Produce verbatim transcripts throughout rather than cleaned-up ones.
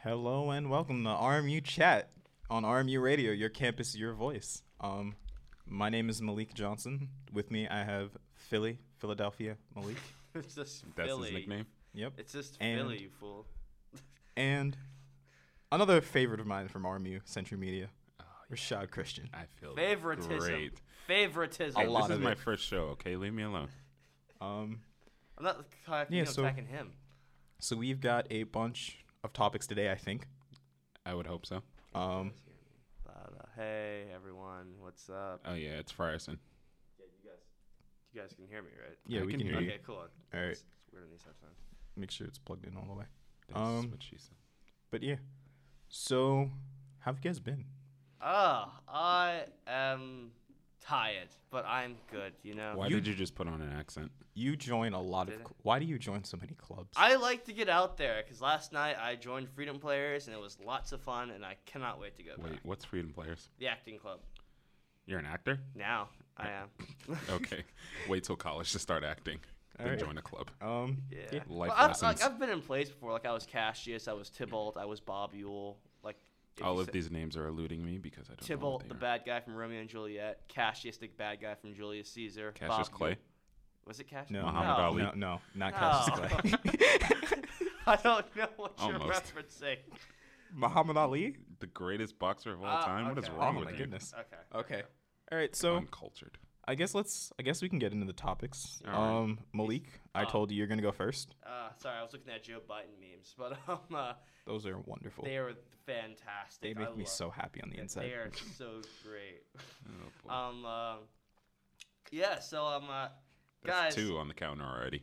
Hello and welcome to R M U Chat on R M U Radio, your campus, your voice. Um, my name is Malik Johnson. With me, I have Philly, Philadelphia, Malik. It's just That's Philly. his nickname? Yep. It's just And- Philly, you fool. And another favorite of mine from R M U, Century Media, Oh, Rashad Christian. I feel Favoritism. great. Favoritism. A Hey, lot this is of my it. first show, okay? Leave me alone. Um, I'm not attacking, Yeah, I'm so- attacking him. so we've got a bunch of topics today, I think. I would hope so. Um, But, uh, hey, everyone. What's up? Oh, yeah, it's Frierson. Yeah, you guys you guys can hear me, right? yeah, I we can can hear hear you. you. Okay, cool. All right. It's, it's weird on these headphones. Make sure it's plugged in all the way. That's Um, what she said. But yeah, so how have you guys been? Ah, I am tired, but I'm good, you know? Why you- did you just put on an accent? You join a lot of. Did I? Cl- Why do you join so many clubs? I like to get out there, because last night I joined Freedom Players, and it was lots of fun, and I cannot wait to go Wait, back. what's Freedom Players? The acting club. You're an actor? Now, I am. Okay. Wait till college to start acting. Then Alright. join a club. Um, Yeah. yeah. Life Well, I've, lessons. like, I've been in plays before. Like I was Cassius, I was Tybalt, I was Bob Ewell. Like if All you of say- these names are eluding me because I don't know what Tybalt, they the are. bad guy from Romeo and Juliet. Cassius, the bad guy from Julius Caesar. Cassius Bob Clay? Ewell- Was it Cassius? No, Muhammad no. Ali. No, no, not No. Cassius Clay. I don't know what you're Almost. referencing. Muhammad Ali. The greatest boxer of all Ah, time? What is okay. wrong Oh with my you? goodness. Okay. Okay. All right. So Uncultured. I guess let's. I guess we can get into the topics. All right. Um, Malik, I Um, told you you're gonna go first. Uh, sorry, I was looking at Joe Biden memes, but um, uh, Those are wonderful. they are fantastic. They make I me love- so happy on the They inside. are so great. Oh, boy. Um, uh, yeah. So um, uh, That's guys. two on the counter already.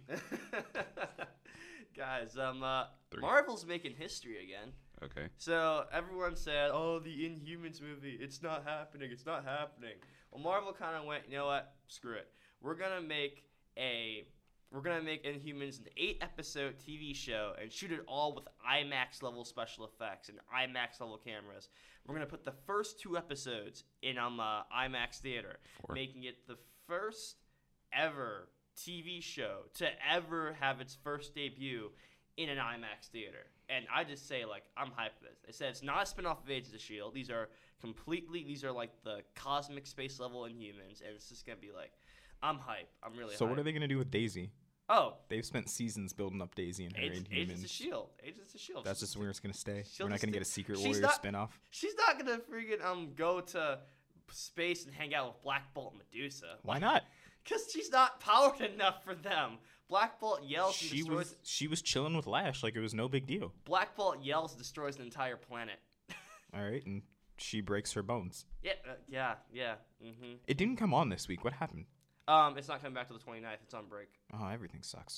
Guys, um, uh, Three. Marvel's making history again. Okay. So everyone said, "Oh, the Inhumans movie, it's not happening, it's not happening." Well, Marvel kind of went, "You know what? Screw it. We're gonna make a, we're gonna make Inhumans an eight-episode T V show and shoot it all with IMAX level special effects and IMAX level cameras. We're gonna put the first two episodes in um uh, IMAX theater, Four. making it the first ever T V show to ever have its first debut in an IMAX theater." And I just say, like, I'm hyped for this. They said it's not a spinoff of Agents of S H I E L D. These are completely, these are like the cosmic space level Inhumans, and it's just gonna be like, I'm hyped. I'm really So hyped. what are they gonna do with Daisy? Oh, They've spent seasons building up Daisy and her Agents, Agents of Inhumans. S H I E L D. Agents of S H I E L D. That's just where it's gonna stay. She'll We're not just gonna stay- get a Secret she's Warrior not- spinoff. She's not gonna freaking um go to space and hang out with Black Bolt and Medusa. Why not? Because she's not powered enough for them. Black Bolt yells and She destroys. was she was chilling with Lash like it was no big deal. Black Bolt yells and destroys an entire planet. All right, and she breaks her bones. Yeah, uh, yeah, yeah. Mm-hmm. It didn't come on this week. What happened? Um, it's not coming back till the twenty-ninth. It's on break. Oh, everything sucks.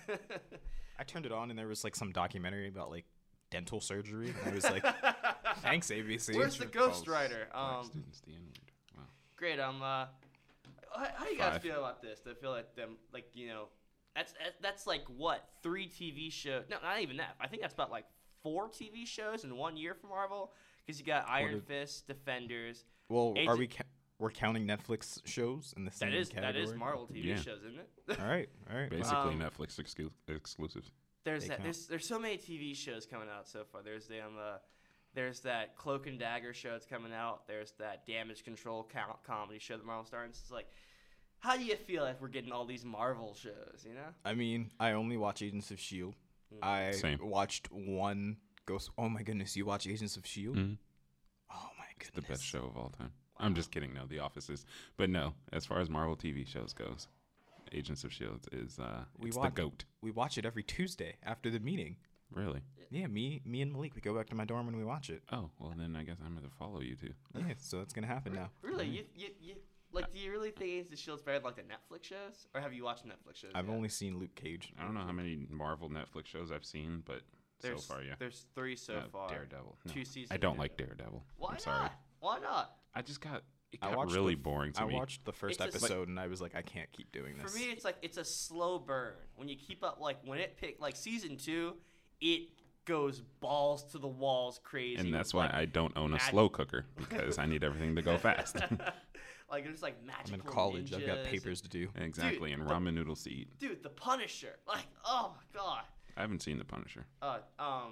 I turned it on and there was like some documentary about like dental surgery. And I was like, thanks A B C. Where's the Ghost Rider? Black Um, students, the N-word. Wow. great. Um, uh, how, how do you guys Five. feel about this? I feel like them, like you know, that's that- that's like what three T V shows? No, not even that. I think that's about like four T V shows in one year for Marvel. Because you got Iron did- Fist, Defenders. Well, are Agent- we ca- we're counting Netflix shows in the same That is category? that is Marvel T V Yeah. shows, isn't it? All right, all right. Basically Um, Netflix excu- exclusives. There's They that. count. There's there's so many T V shows coming out so far. There's the um, uh, there's that Cloak and Dagger show that's coming out. There's that Damage Control co- comedy show that Marvel stars. It's like, how do you feel if we're getting all these Marvel shows? You know? I mean, I only watch Agents of Shield. Mm. I Same. watched one Ghost. Oh my goodness, you watch Agents of Shield? Mhm. Oh my It's goodness, the best show of all time. I'm just kidding. No, The Office is. But no, as far as Marvel T V shows goes, Agents of S H I E L D is uh, We it's watch- the GOAT. We watch it every Tuesday after the meeting. Really? Yeah, me, me and Malik, we go back to my dorm and we watch it. Oh, well, then I guess I'm going to follow you two. Yeah, so that's gonna happen now. Really? You, you, you like? Do you really think Agents of Shield's better than like the Netflix shows, or have you watched Netflix shows? I've yet? only seen Luke Cage. I don't know how many Marvel Netflix shows I've seen, but There's, so far, yeah. There's three so Uh, far. Daredevil. No, Two seasons. I of don't like Daredevil. Daredevil. Why I'm sorry. not? Why not? I just got it I got watched really the f- boring to I me. watched the first It's a s- episode and I was like, I can't keep doing this. For me, it's like it's a slow burn. When you keep up, like when it pick like season two, it goes balls to the walls crazy. and that's with, why like, I don't own a mag- slow cooker because I need everything to go fast. like there's like I'm magical in college. I've got ninjas papers to do. exactly, and the- ramen noodles to eat. and- dude, the Punisher. Like, oh my god. I haven't seen The Punisher. Uh, um,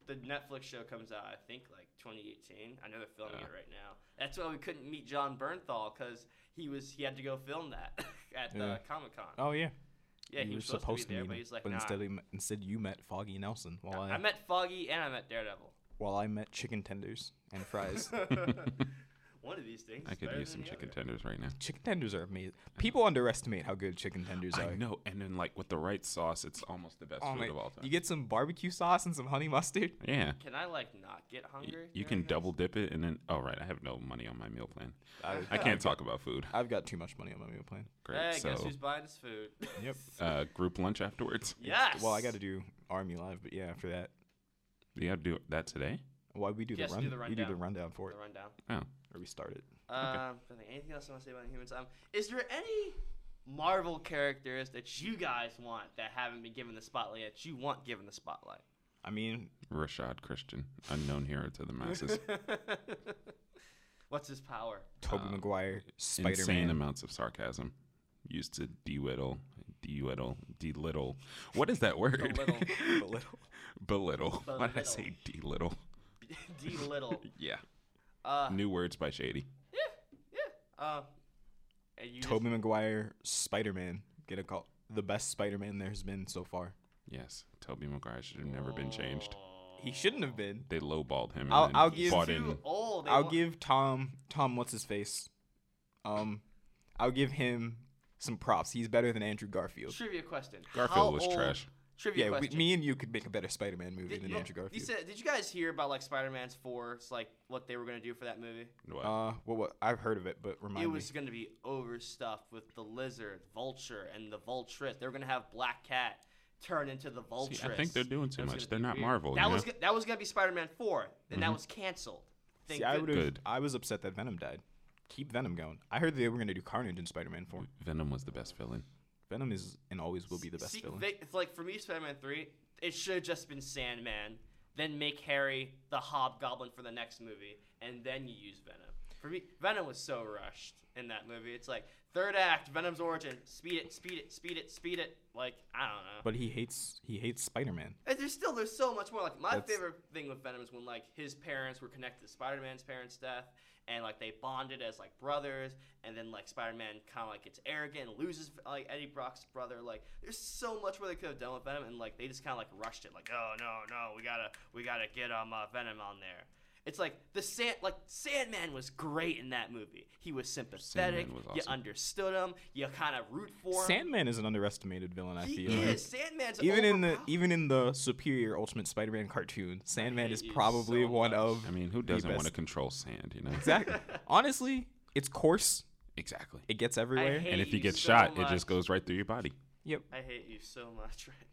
the Netflix show comes out, I think like twenty eighteen. I know they're filming Yeah. it right now. That's why we couldn't meet John Bernthal because he was he had to go film that at Yeah. uh, Comic Con. Oh yeah. yeah, you he were was supposed, to be there, meet but him, he's like, but nah. instead, he met, instead you met Foggy Nelson while I, I met Foggy and I met Daredevil. while I met chicken tenders and fries. One of these things. I is could better use than some the chicken other. tenders right now. Chicken tenders are amazing. People underestimate how good chicken tenders I are. know, and then like with the right sauce, it's almost the best Oh food my- of all time. You get some barbecue sauce and some honey mustard. yeah. Can I like not get Y- hungry? You during can this? double dip it, and then oh right, I have no money on my meal plan. I, I can't talk about food. I've got too much money on my meal plan. Great. Hey, so guess who's buying this food? Yep. uh, group lunch afterwards. Yes. Well, I got to do Army Live, but yeah, after that, You have to do that today. why we do Yes, the do run? the We do the rundown. rundown for The it, rundown. Oh, or we start it. Um, I think anything else I want to say about Inhumans? Um, is there any Marvel characters that you guys want that haven't been given the spotlight yet? You want given the spotlight? I mean, Rashad Christian, unknown hero to the masses. What's his power? Tobey Uh, Maguire, Spider Insane Man. amounts of sarcasm used to de-whittle, de-whittle, de-little. What is that word? Belittle. Belittle. Belittle. Why did I Belittle. say de-little? D Little. Yeah. Uh, New words by Shady. uh, and you Tobey Maguire, Spider Man. Get a call. The best Spider Man there's been so far. Yes, Tobey Maguire should have never been changed. He shouldn't have been. They lowballed him. And I'll- then I'll He's give- bought too in. old. They I'll want- give Tom Tom what's his face. Um, I'll give him some props. He's better than Andrew Garfield. Trivia question. Garfield How was old- trash. Trivia Yeah, we, question. me and you could make a better Spider Man movie Did, than you- Andrew you Garfield. said, did you guys hear about like Spider-Man's Force, like what they were gonna do for that movie? What? Uh, what, what? I've heard of it, but remind It me. was gonna be overstuffed with the Lizard, Vulture, and the Vultress. They were gonna have Black Cat turn into the Vultress. See, I think they're doing too That was much. gonna They're be not weird. Marvel. That you was know? go- that was gonna be Spider-Man four, and that Mhm. was canceled. Thank See, I would goodness. have. Good. I was upset that Venom died. Keep Venom going. I heard they were gonna do Carnage in Spider Man four. Venom was the best villain. Venom is and always will be the best See, villain. they- it's like for me, Spider-Man three, it should have just been Sandman, then make Harry the Hobgoblin for the next movie, and then you use Venom. For me, Venom was so rushed in that movie. It's like third act, Venom's origin, speed it, speed it, speed it, speed it. Like I don't know. But he hates he hates Spider Man. And there's still there's so much more. Like my That's- favorite thing with Venom is when like his parents were connected to Spider-Man's parents' death, and like they bonded as like brothers, and then like Spider-Man kind of like gets arrogant and loses like Eddie Brock's brother. Like there's so much more they could have done with Venom, and like they just kind of like rushed it. Like oh no no we gotta we gotta get um uh, Venom on there. It's like the Sand like Sandman was great in that movie. He was sympathetic. Sandman was You awesome. understood him. You kind of root for him. Sandman is an underestimated villain. I he feel is. Sandman's even in the overpowered. even in the superior Ultimate Spider Man cartoon, Sandman hate is you probably so one much. of I mean, who doesn't want to best- control sand? You know. exactly. Honestly, it's coarse. Exactly. It gets everywhere. hate And if you you get so shot, it much. just goes right through your body. Yep. I hate you so much right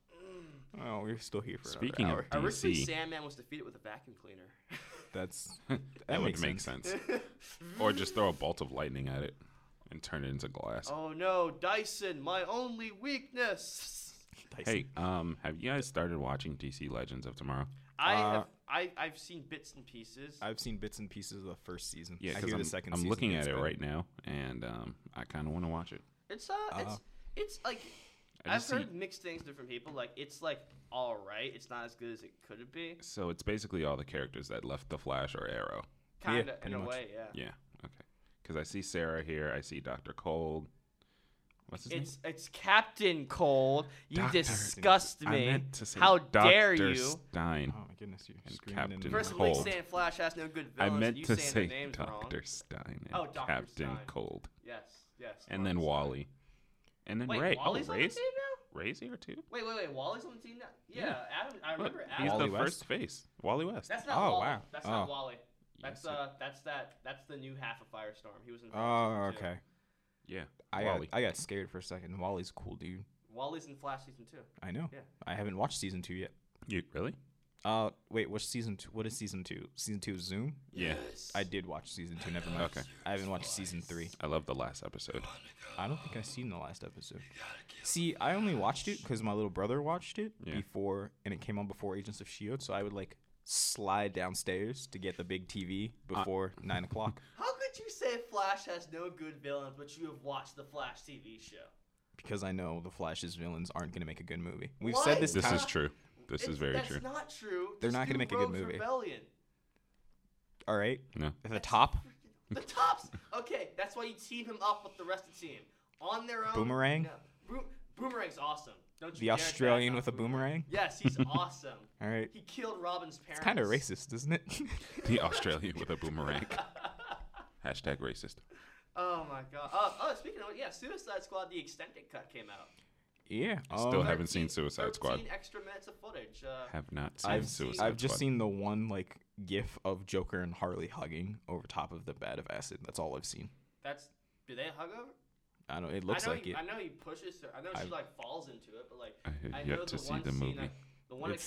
now. Mm. Oh, we're still here for Speaking another of hour. D Originally, C. Sandman was defeated with a vacuum cleaner. That's that, that would makes make sense. sense. Or just throw a bolt of lightning at it and turn it into glass. Oh no, Dyson, my only weakness. Tyson. Hey, um, have you guys started watching D C Legends of Tomorrow? I Uh, have I I've seen bits and pieces. I've seen bits and pieces of the first season. Yeah, I because hear I'm, the second I'm season looking gets at it better. right now, and um, I kind of want to watch it. It's uh, it's Uh, it's like I I've just see- heard mixed things to different people. Like it's like all right. It's not as good as it could be. So it's basically all the characters that left the Flash or Arrow. Kind of in pretty a much. way, yeah. Yeah, okay. Because I see Sarah here. I see Doctor Cold. What's his It's it's Captain Cold. You Doctor- disgust name? me. I meant to say How Doctor dare you? Stein. Oh my goodness, you're And screaming Captain in First, Cold. Malik saying Flash has no good I villains. meant you to saying say their names Doctor wrong. Stein and Oh, Doctor Captain Stein. Cold. Yes, yes. And then Martin Wally. And then Stein. Wait, Ray. Wally's oh, on the Ray's, team now? Ray's here too? Wait, wait, wait. Wally's on the team now? Yeah, Yeah. Adam. I Look, remember he's Adam. the Wally first face. Wally West. That's not Oh, Wally. wow. That's not Oh. Wally. That's Yes, it- uh, that's that. That's the new half of Firestorm. He was in. Oh, Firestorm too. okay. Yeah. I got, Wally. I got scared for a second. Wally's a cool dude. Wally's in Flash season two. I know. Yeah. I haven't watched season two yet. You really? Uh, wait, what's season two? What is season two? Season two is Zoom. Yeah. I did watch season two. Never mind. Okay. I haven't watched season three. I love the last episode. I don't think I've seen the last episode. See, I only watched it because my little brother watched it Yeah. before, and it came on before Agents of S H I E L D. So I would like slide downstairs to get the big T V before nine o'clock. How could you say Flash has no good villains, but you have watched the Flash T V show? Because I know the Flash's villains aren't going to make a good movie. We've What? said this This time. is true. This It's- is very that's true. That's not true. They're Just not gonna do make a good Rogue's movie. Rebellion. All right. No. At the top, The tops. Okay, that's why you team him up with the rest of the team. On their own. Boomerang? No. Boom, Boomerang's awesome. Don't you the dare Australian trash with a on boomerang. Yes, he's awesome. All right. He killed Robin's parents. It's kind of racist, isn't it? The Australian with a boomerang. Hashtag racist. Oh my god. Oh, oh, speaking of it, yeah, Suicide Squad, the extended cut came out. yeah. Still um, haven't seen thirteen Suicide Squad. thirteen extra minutes of footage. Uh, Have not seen I've Suicide I've just Squad. seen the one like GIF of Joker and Harley hugging over top of the bed of acid. That's all I've seen. that's do they hug over? I don't. It looks I know like he, it. I know he pushes her. I know she I've- like falls into it, but like I have I yet know to the see one the scene movie. that- the one It's